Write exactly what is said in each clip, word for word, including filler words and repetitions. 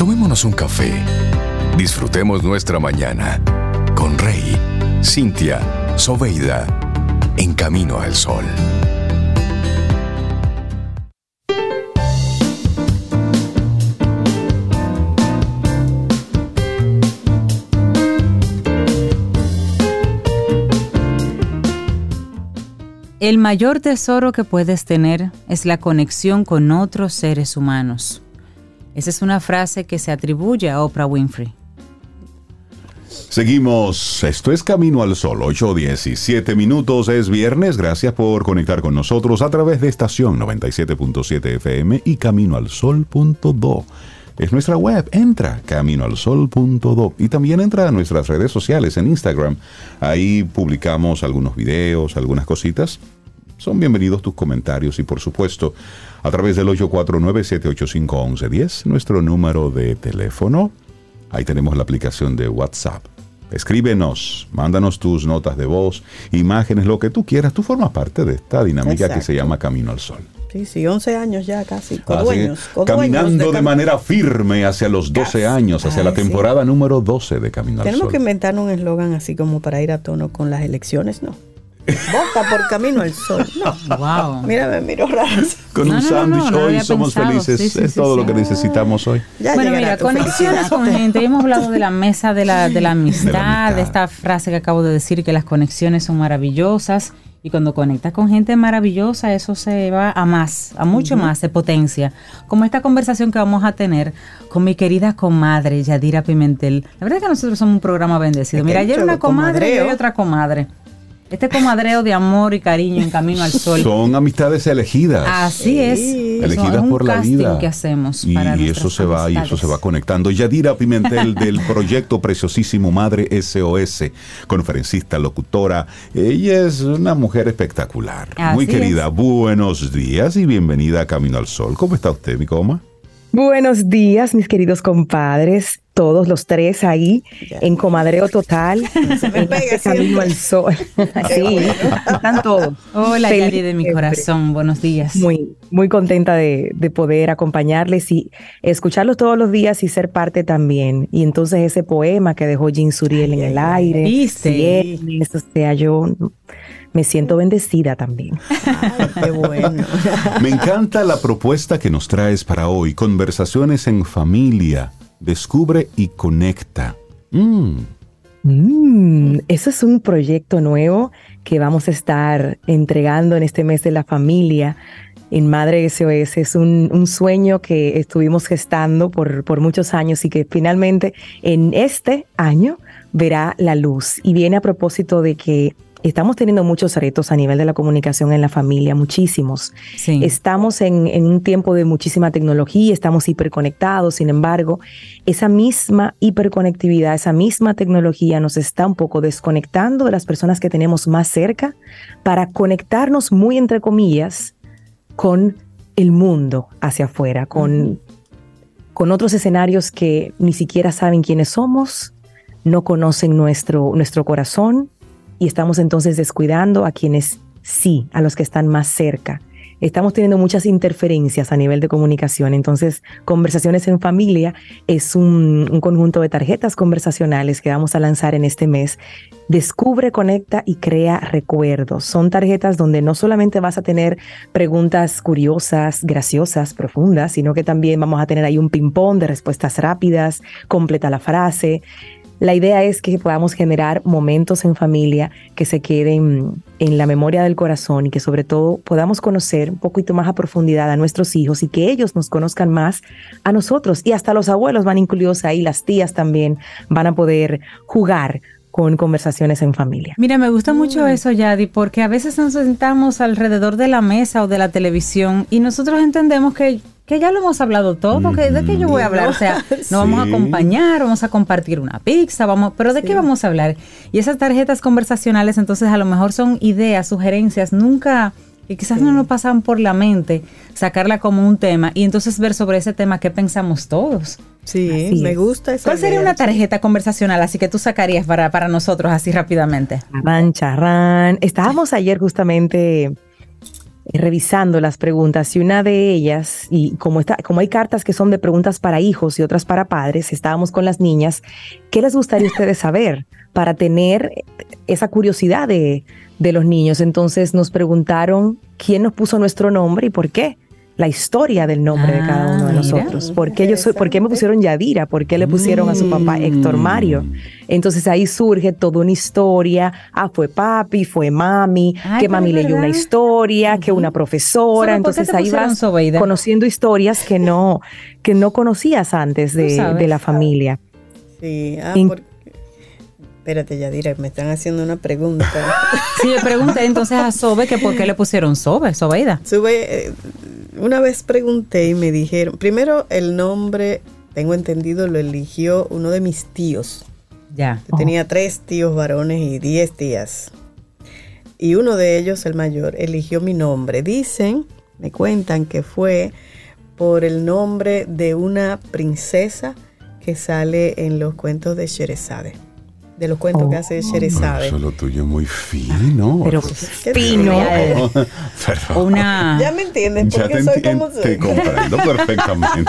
Tomémonos un café. Disfrutemos nuestra mañana con Rey, Cintia, Soveida, en Camino al Sol. El mayor tesoro que puedes tener es la conexión con otros seres humanos. Esa es una frase que se atribuye a Oprah Winfrey. Seguimos, esto es Camino al Sol, ocho diecisiete minutos, es viernes, gracias por conectar con nosotros a través de estación noventa y siete punto siete F M y camino al sol punto do. Es nuestra web, entra camino al sol punto do y también entra a nuestras redes sociales en Instagram. Ahí publicamos algunos videos, algunas cositas. Son bienvenidos tus comentarios y por supuesto a través del ocho cuatro nueve, siete ocho cinco, uno uno uno cero, nuestro número de teléfono. Ahí tenemos la aplicación de WhatsApp. Escríbenos, mándanos tus notas de voz, imágenes, lo que tú quieras. Tú formas parte de esta dinámica Exacto. que se llama Camino al Sol. Sí, sí, once años ya casi, codueños. Caminando de, de manera firme hacia los doce casi. años, hacia Ay, la temporada sí. número doce de Camino al Sol. Tenemos que inventar un eslogan así como para ir a tono con las elecciones, ¿no? Vota por Camino al Sol. No. Wow. Mira, me miro raro. Con no, un no, sándwich no, no, no hoy somos pensado. felices. Sí, sí, es sí, todo sí. lo que necesitamos hoy. Ya bueno, mira, conexiones con gente. Hemos hablado de la mesa de la, de la amistad, de la amistad, de esta frase que acabo de decir, que las conexiones son maravillosas. Y cuando conectas con gente maravillosa, eso se va a más, a mucho uh-huh. más, se potencia. Como esta conversación que vamos a tener con mi querida comadre, Yadira Pimentel. La verdad es que nosotros somos un programa bendecido. Mira, ayer una comadre y hoy otra comadre. Este comadreo de amor y cariño en Camino al Sol. Son amistades elegidas. Así es. Elegidas es por la vida. Que hacemos y, para y eso se va y eso se va conectando. Yadira Pimentel del proyecto Preciosísimo Madre S O S, conferencista, locutora. Ella es una mujer espectacular. Así muy querida. Es. Buenos días y bienvenida a Camino al Sol. ¿Cómo está usted, mi coma? Buenos días, mis queridos compadres, todos los tres ahí ya. en comadreo total, se me pega este Camino al Sol. Sí, están todos. Hola, Feliz Yari de mi corazón, buenos días. Muy, muy contenta de, de poder acompañarles y escucharlos todos los días y ser parte también. Y entonces ese poema que dejó Jean Suriel en el aire, ¿viste? Sí, o sea, yo me siento bendecida también. Ay, qué bueno. Me encanta la propuesta que nos traes para hoy. Conversaciones en familia. Descubre y conecta. Mm. Mm, eso es un proyecto nuevo que vamos a estar entregando en este mes de la familia en Madre S O S. Es un, un sueño que estuvimos gestando por, por muchos años y que finalmente en este año verá la luz. Y viene a propósito de que estamos teniendo muchos retos a nivel de la comunicación en la familia, muchísimos. Sí. Estamos en, en un tiempo de muchísima tecnología, estamos hiperconectados, sin embargo, esa misma hiperconectividad, esa misma tecnología nos está un poco desconectando de las personas que tenemos más cerca para conectarnos muy entre comillas con el mundo hacia afuera, con, uh-huh. con otros escenarios que ni siquiera saben quiénes somos, no conocen nuestro, nuestro corazón. Y estamos entonces descuidando a quienes sí, a los que están más cerca. Estamos teniendo muchas interferencias a nivel de comunicación. Entonces, Conversaciones en Familia es un, un conjunto de tarjetas conversacionales que vamos a lanzar en este mes. Descubre, conecta y crea recuerdos. Son tarjetas donde no solamente vas a tener preguntas curiosas, graciosas, profundas, sino que también vamos a tener ahí un ping-pong de respuestas rápidas, completa la frase. La idea es que podamos generar momentos en familia que se queden en la memoria del corazón y que sobre todo podamos conocer un poquito más a profundidad a nuestros hijos y que ellos nos conozcan más a nosotros. Y hasta los abuelos van incluidos ahí, las tías también van a poder jugar con conversaciones en familia. Mira, me gusta mucho eso, Yadi, porque a veces nos sentamos alrededor de la mesa o de la televisión y nosotros entendemos que que ya lo hemos hablado todo, que ¿de qué yo voy a hablar? O sea, nos sí. vamos a acompañar, vamos a compartir una pizza, vamos, pero ¿de sí. qué vamos a hablar? Y esas tarjetas conversacionales, entonces a lo mejor son ideas, sugerencias, nunca, que quizás sí. no nos pasan por la mente, sacarla como un tema y entonces ver sobre ese tema qué pensamos todos. Sí, así me gusta esa ¿Cuál sería idea? Una tarjeta conversacional así que tú sacarías para, para nosotros así rápidamente? Charrán, charrán. Estábamos ayer justamente revisando las preguntas y una de ellas, y como, está, como hay cartas que son de preguntas para hijos y otras para padres, estábamos con las niñas, ¿qué les gustaría a ustedes saber para tener esa curiosidad de, de los niños? Entonces nos preguntaron quién nos puso nuestro nombre y por qué. La historia del nombre ah, de cada uno de nosotros. ¿Por qué, yo soy, ¿Por qué me pusieron Yadira? ¿Por qué le pusieron a su papá Héctor Mario? Entonces ahí surge toda una historia. Ah, fue papi, fue mami, Ay, que mami leyó una historia, uh-huh. que una profesora. Entonces ahí vas Sobeida? Conociendo historias que no, que no conocías antes de, de la familia. Sí, ah, en, porque... Espérate, Yadira, me están haciendo una pregunta. Sí, yo pregunté entonces a Sobe que por qué le pusieron Sobe, Sobeida. Sobe, eh, una vez pregunté y me dijeron, primero el nombre, tengo entendido, lo eligió uno de mis tíos. Ya. Yo oh. tenía tres tíos varones y diez tías. Y uno de ellos, el mayor, eligió mi nombre. Dicen, me cuentan que fue por el nombre de una princesa que sale en los cuentos de Sherezade. De los cuentos oh, que hace Sherezade. Eso lo tuyo es muy fino. Pero fino. Pero, Una... Ya me entiendes, porque ya soy enti- como soy. Te comprendo perfectamente.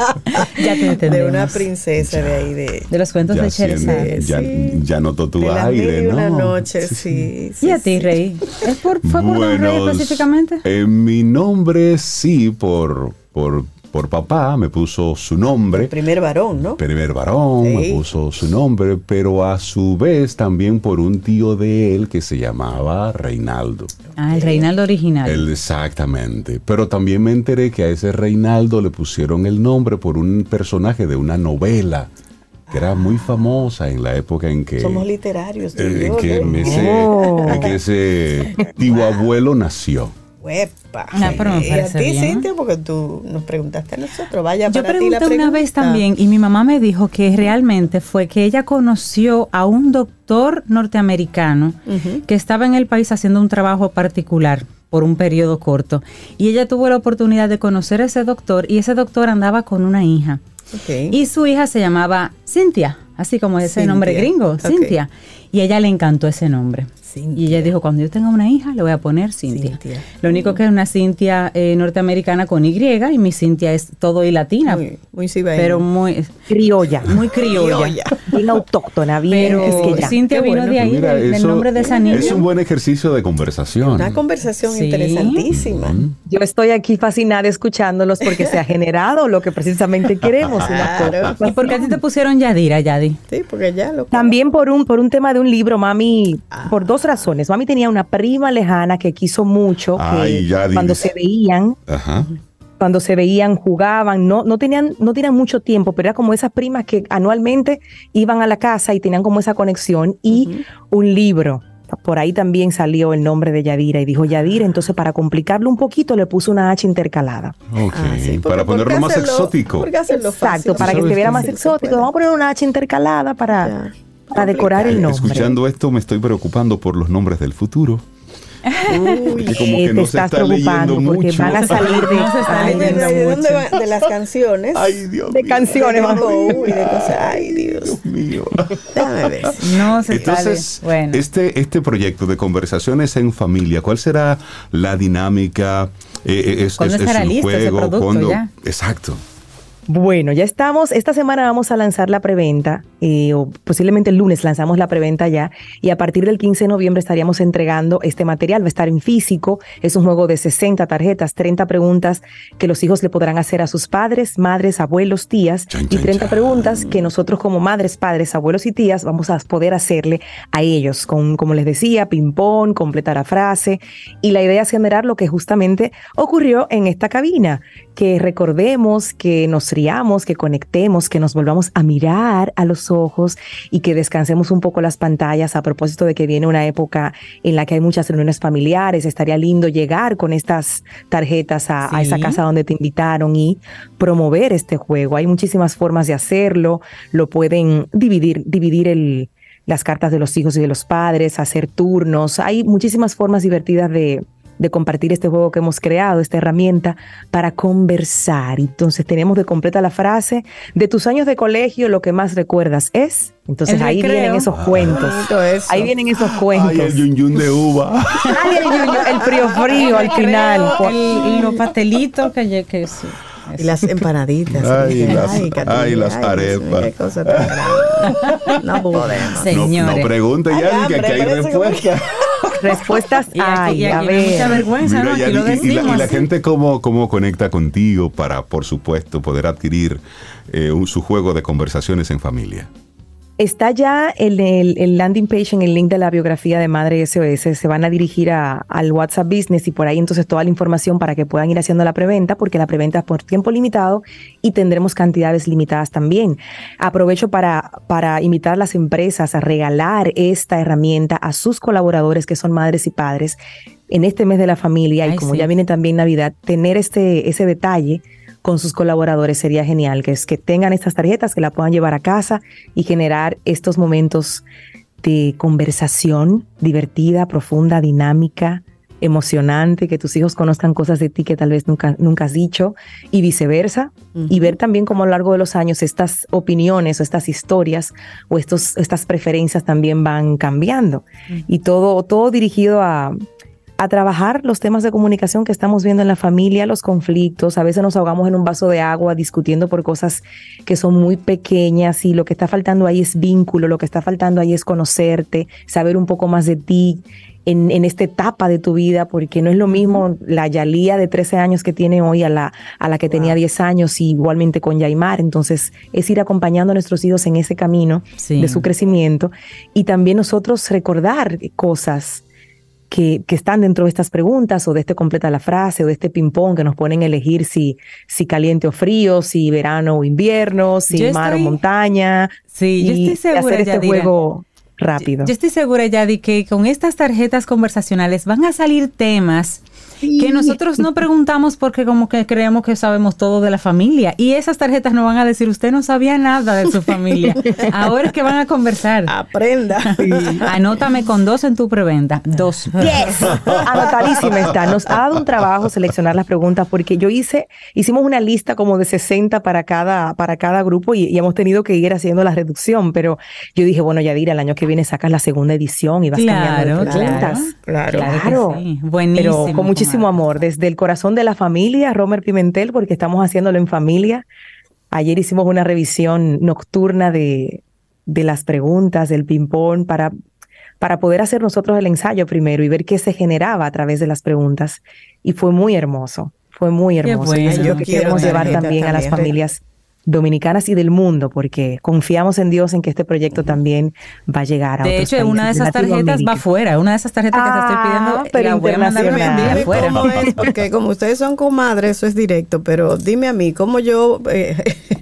Ya te entendemos. De una princesa ya, de ahí. De, de los cuentos de Sherezade. Ya, sí. ya notó tu de aire, ¿no? Una noche, sí. sí, sí ¿Y a ti, sí. Rey? ¿Es por, ¿Fue por Buenos, Don Rey específicamente? Eh, mi nombre sí, por... por Por papá me puso su nombre. El primer varón, ¿no? Primer varón, sí. Me puso su nombre, pero a su vez también por un tío de él que se llamaba Reinaldo. Ah, el Reinaldo original. El, exactamente. Pero también me enteré que a ese Reinaldo le pusieron el nombre por un personaje de una novela que era muy famosa en la época en que... Somos literarios. Eh, en, que en, ese, oh. en que ese tío abuelo nació. Huepa. No, pero me y a ti, bien. Cintia, porque tú nos preguntaste a nosotros. Vaya, yo para ti la pregunté pregunta. una vez también y mi mamá me dijo que realmente fue que ella conoció a un doctor norteamericano uh-huh. que estaba en el país haciendo un trabajo particular por un periodo corto. Y ella tuvo la oportunidad de conocer a ese doctor y ese doctor andaba con una hija. Okay. Y su hija se llamaba Cintia, así como ese Cintia. Nombre gringo, okay. Cintia. Y a ella le encantó ese nombre. Cintia. Y ella dijo, cuando yo tenga una hija, le voy a poner Cintia. Cintia. Lo único que es una Cintia eh, norteamericana con Y, y mi Cintia es todo y latina. Muy, muy cibaeña. Pero muy... Criolla. Muy criolla. Bien autóctona, bien. Pero es que ya. Cintia Qué vino bueno. de ahí, Mira, del, del nombre de esa niña. Es un buen ejercicio de conversación. Una conversación sí. interesantísima. Mm. Yo estoy aquí fascinada escuchándolos porque se ha generado lo que precisamente queremos. Claro. ¿Y por qué a ti te pusieron Yadira, Yadi? Sí, porque ya lo... También por un, por un tema de un libro, mami, ah. por dos razones. Mami tenía una prima lejana que quiso mucho, Ay, que cuando se veían, Ajá. cuando se veían, jugaban, no, no tenían, no tenían mucho tiempo, pero era como esas primas que anualmente iban a la casa y tenían como esa conexión y uh-huh. un libro. Por ahí también salió el nombre de Yadira y dijo Yadira, entonces para complicarlo un poquito le puso una H intercalada. Ok, ah, sí, porque, para ponerlo más hacerlo, exótico. Exacto, fácil, para que se viera más exótico. Vamos a poner una H intercalada para... Ya. Para decorar el nombre. Escuchando esto me estoy preocupando por los nombres del futuro. Uy, como que te no estás se está preocupando porque mucho. Van a salir de, no se está ay, leyendo ¿de dónde va? De las canciones. Ay, Dios de mío. canciones. Uy, de cosas. Ay, Dios. Dios mío. Déjame ver. No se Entonces, bueno. este, este proyecto de conversaciones en familia, ¿cuál será la dinámica? Eh, es, ¿Cuándo es, estará es un listo juego, ese producto ¿cuándo? ya? Exacto. Bueno, ya estamos, esta semana vamos a lanzar la preventa, eh, o posiblemente el lunes lanzamos la preventa ya, y a partir del quince de noviembre estaríamos entregando este material, va a estar en físico, es un juego de sesenta tarjetas, treinta preguntas que los hijos le podrán hacer a sus padres, madres, abuelos, tías, chan, y chan, treinta chan. preguntas que nosotros como madres, padres, abuelos y tías vamos a poder hacerle a ellos, con, como les decía, ping-pong, completar la frase, y la idea es generar lo que justamente ocurrió en esta cabina, que recordemos, que nos riamos, que conectemos, que nos volvamos a mirar a los ojos y que descansemos un poco las pantallas a propósito de que viene una época en la que hay muchas reuniones familiares. Estaría lindo llegar con estas tarjetas a, sí. a esa casa donde te invitaron y promover este juego. Hay muchísimas formas de hacerlo. Lo pueden dividir, dividir el, las cartas de los hijos y de los padres, hacer turnos. Hay muchísimas formas divertidas de de compartir este juego que hemos creado, esta herramienta para conversar. Entonces tenemos de completa la frase, de tus años de colegio lo que más recuerdas es... Entonces el ahí recreo. vienen esos cuentos, ahí vienen esos cuentos. Ay, el yun yun de uva. Ay, el, yun yun, el frío frío al final. El, los pastelitos que... que sí. Y las empanaditas. Ay, ay, las, ay, Katina, ay, las ay, arepas. Qué cosa tan grande. No podemos. Señores. No, no pregunte ya, Ay, que aquí hambre, hay parece que- respuesta. Respuestas Y aquí, hay, y a aquí no hay mucha ver. vergüenza, Mira, ¿no? ya, Aquí lo y, y decimos. la, y la así. gente cómo, cómo conecta contigo para, por supuesto, poder adquirir eh, un, su juego de conversaciones en familia. Está ya el, el, el landing page en el link de la biografía de Madre S O S. Se van a dirigir a, al WhatsApp Business y por ahí entonces toda la información para que puedan ir haciendo la preventa, porque la preventa es por tiempo limitado y tendremos cantidades limitadas también. Aprovecho para, para invitar a las empresas a regalar esta herramienta a sus colaboradores que son madres y padres en este mes de la familia. Ay, y como sí. ya viene también Navidad, tener este, ese detalle con sus colaboradores sería genial, que es que tengan estas tarjetas, que la puedan llevar a casa y generar estos momentos de conversación divertida, profunda, dinámica, emocionante, que tus hijos conozcan cosas de ti que tal vez nunca, nunca has dicho y viceversa, uh-huh. y ver también cómo a lo largo de los años estas opiniones o estas historias o estos, estas preferencias también van cambiando, uh-huh. y todo, todo dirigido a... a trabajar los temas de comunicación que estamos viendo en la familia, los conflictos. A veces nos ahogamos en un vaso de agua discutiendo por cosas que son muy pequeñas y lo que está faltando ahí es vínculo, lo que está faltando ahí es conocerte, saber un poco más de ti en, en esta etapa de tu vida, porque no es lo mismo la Yalía de trece años que tiene hoy a la, a la que wow. tenía diez años, y igualmente con Yaimar. Entonces es ir acompañando a nuestros hijos en ese camino sí. de su crecimiento, y también nosotros recordar cosas Que, que están dentro de estas preguntas, o de este completa la frase, o de este ping-pong que nos ponen a elegir si, si caliente o frío, si verano o invierno, si yo mar estoy, o montaña. Sí, yo estoy segura, hacer este Yadira, juego rápido. Yo, yo estoy segura, Yadi, que con estas tarjetas conversacionales van a salir temas sí. que nosotros no preguntamos porque como que creemos que sabemos todo de la familia, y esas tarjetas nos van a decir, usted no sabía nada de su familia. Ahora es que van a conversar. Aprenda. Sí. Anótame con dos en tu preventa. Dos. Yes. Anotadísima está. Nos ha dado un trabajo seleccionar las preguntas, porque yo hice, hicimos una lista como de sesenta para cada, para cada grupo, y, y hemos tenido que ir haciendo la reducción, pero yo dije, bueno, Yadira, el año que viene sacas la segunda edición y vas claro, cambiando de preguntas. Claro, claro. claro. Sí. Buenísimo. Pero con muchísimo amor, desde el corazón de la familia, Romer Pimentel, porque estamos haciéndolo en familia. Ayer hicimos una revisión nocturna de, de las preguntas, del ping-pong, para, para poder hacer nosotros el ensayo primero y ver qué se generaba a través de las preguntas. Y fue muy hermoso, fue muy hermoso. Bueno. Y eso es lo que queremos llevar también, también a las familias dominicanas y del mundo, porque confiamos en Dios en que este proyecto también va a llegar a de otros hecho, países. Una de esas tarjetas va afuera, una de esas tarjetas ah, que te estoy pidiendo, pero la voy a mandar a afuera. ¿Cómo es? Porque como ustedes son comadres, eso es directo, pero dime a mí, ¿cómo yo eh,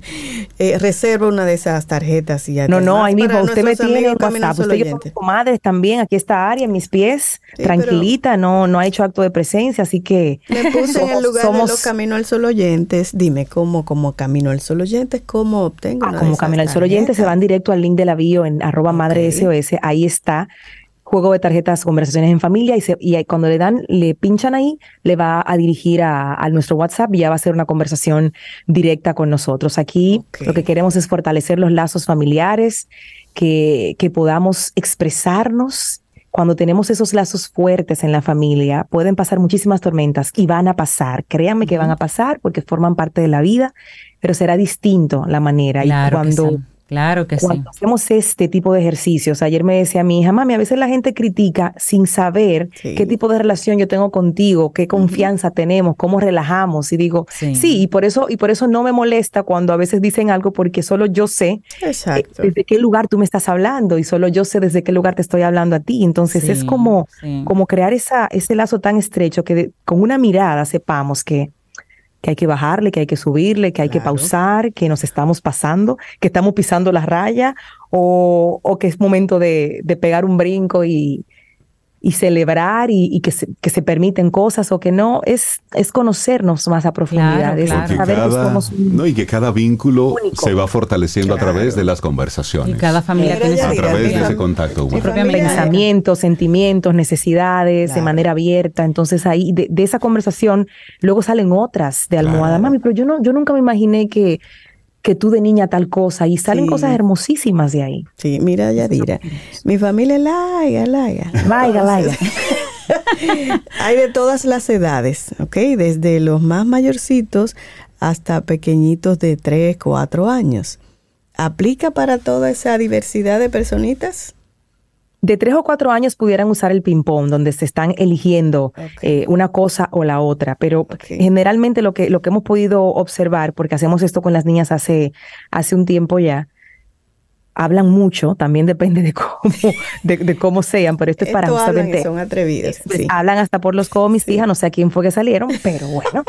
eh, reservo una de esas tarjetas? Y no, no, ahí mismo, usted me tiene en WhatsApp, usted y yo somos comadres también, aquí está Ari en mis pies, sí, tranquilita, no, no ha hecho acto de presencia, así que... Le puse somos, en el lugar somos, de los Camino al Sol oyentes, dime, ¿cómo, como Camino al Sol oyentes, cómo obtengo ah, una como de Camino al Sol oyentes, se van directo al link de la bio en arroba okay. madre S O S, ahí está, juego de tarjetas, conversaciones en familia, y, se, y cuando le dan, le pinchan ahí, le va a dirigir a, a nuestro WhatsApp y ya va a ser una conversación directa con nosotros. Aquí okay. lo que queremos es fortalecer los lazos familiares, que, que podamos expresarnos. Cuando tenemos esos lazos fuertes en la familia, pueden pasar muchísimas tormentas, y van a pasar, créanme que van a pasar porque forman parte de la vida, pero será distinto la manera. Claro y cuando, que sí. Claro que cuando sí. hacemos este tipo de ejercicios, ayer me decía mi hija, mami, a veces la gente critica sin saber sí. qué tipo de relación yo tengo contigo, qué confianza uh-huh. tenemos, cómo relajamos, y digo, sí. sí, y por eso y por eso no me molesta cuando a veces dicen algo, porque solo yo sé eh, desde qué lugar tú me estás hablando, y solo yo sé desde qué lugar te estoy hablando a ti. Entonces sí, es como, sí. como crear esa, ese lazo tan estrecho que de, con una mirada sepamos que que hay que bajarle, que hay que subirle, que hay claro. que pausar, que nos estamos pasando, que estamos pisando la raya, o, o que es momento de, de pegar un brinco y, y celebrar y, y que, se, que se permiten cosas o que no, es, es conocernos más a profundidad. Claro, es claro. saber cada, que somos no, y que cada vínculo único. se va fortaleciendo Claro. a través de las conversaciones. Y cada familia Mira, tiene ya a su dirá, través de mi ese fam- contacto mi humano. propia familia- pensamientos, sentimientos, necesidades, Claro. de manera abierta. Entonces ahí de, de esa conversación luego salen otras de almohada. Claro. Mami, pero yo no, yo nunca me imaginé que, que tú de niña tal cosa, y salen Sí. cosas hermosísimas de ahí. Sí, mira, Yadira. Mi familia es larga, larga. Laiga, laiga. Hay de todas las edades, ¿ok? Desde los más mayorcitos hasta pequeñitos de tres, cuatro años. ¿Aplica para toda esa diversidad de personitas? De tres o cuatro años pudieran usar el ping-pong, donde se están eligiendo Ok. eh, una cosa o la otra, pero Ok. generalmente lo que, lo que hemos podido observar, porque hacemos esto con las niñas hace, hace un tiempo ya, hablan mucho, también depende de cómo, de, de cómo sean, pero esto es para Esto hablan justamente... y son atrevidos. Pues, Sí. hablan hasta por los codos, mis Sí. hijas, no sé a quién fue que salieron, pero bueno.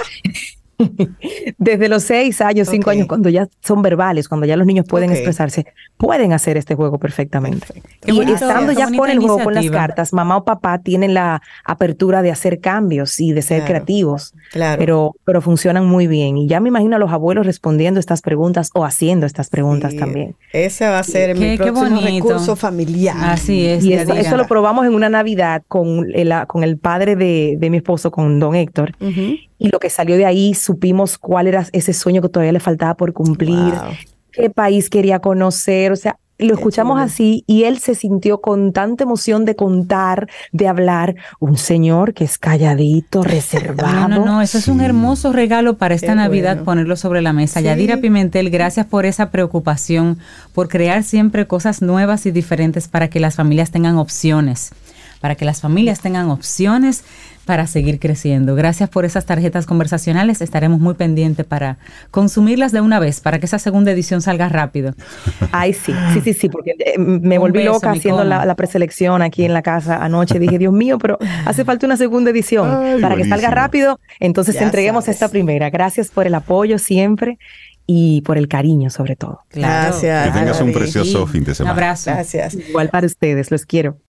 Desde los seis años, cinco Ok. años, cuando ya son verbales, cuando ya los niños pueden Ok. expresarse, pueden hacer este juego perfectamente. Perfecto. Qué Y bonito, estando qué ya bonita con el juego, con las iniciativa. cartas, mamá o papá tienen la apertura de hacer cambios y de ser Claro. creativos, Claro. pero, pero funcionan muy bien. Y ya me imagino a los abuelos respondiendo estas preguntas o haciendo estas preguntas Sí, también. Ese va a ser Qué- mi qué próximo bonito. recurso familiar. Así es. Y eso, Yadira. eso lo probamos en una Navidad con el, con el padre de, de mi esposo, con don Héctor. Ujú. Y lo que salió de ahí, supimos cuál era ese sueño que todavía le faltaba por cumplir, Wow. qué país quería conocer, o sea, lo Qué escuchamos chulo. así y él se sintió con tanta emoción de contar, de hablar, un señor que es calladito, reservado. No, no, no, eso es un Sí. hermoso regalo para esta Qué Navidad, bueno. ponerlo sobre la mesa. Sí. Yadira Pimentel, gracias por esa preocupación, por crear siempre cosas nuevas y diferentes para que las familias tengan opciones, para que las familias tengan opciones para seguir creciendo. Gracias por esas tarjetas conversacionales. Estaremos muy pendientes para consumirlas de una vez, para que esa segunda edición salga rápido. Ay, sí, sí, sí, sí, porque eh, me Un volví beso, loca mi haciendo coma. la, la preselección aquí en la casa anoche. Dije, Dios mío, pero hace falta una segunda edición Ay, para que salga buenísimo. rápido. Entonces Ya entreguemos sabes. esta primera. Gracias por el apoyo siempre y por el cariño sobre todo. Claro. Gracias. Que tengas un Ari. precioso fin de Un semana. abrazo. Gracias. Igual para ustedes, los quiero.